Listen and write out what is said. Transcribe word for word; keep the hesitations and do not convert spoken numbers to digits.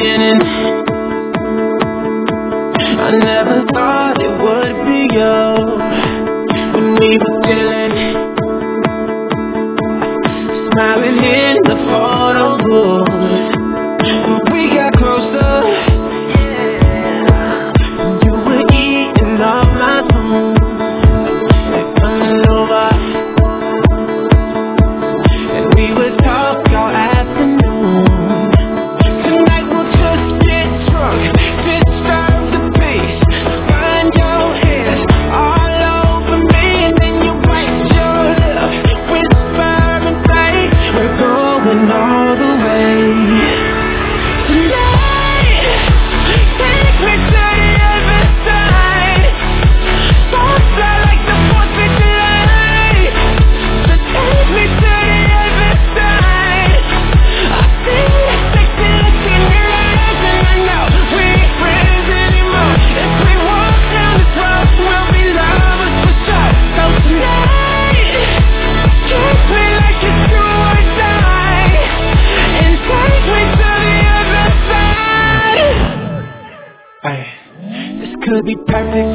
beginning. I never thought it would be you when we were chilling, smiling in the photo booth. We got closer, you were eating off my food, coming over, and we would talk all afternoon. Tonight we'll just get drunk, disturb the peace, find your hands all over me, and then you bite your lip, whisper and say we're going all the way. Tonight, take me to the other side. Don't fly like the fourth of July. So take me to the other side. I see the sexy look in your eyes, and I know we ain't friends anymore. If we walk down this road, we'll be lovers for sure. So tonight, kiss me like it's do or die, and take me to the other side. Ay, this could be perfect.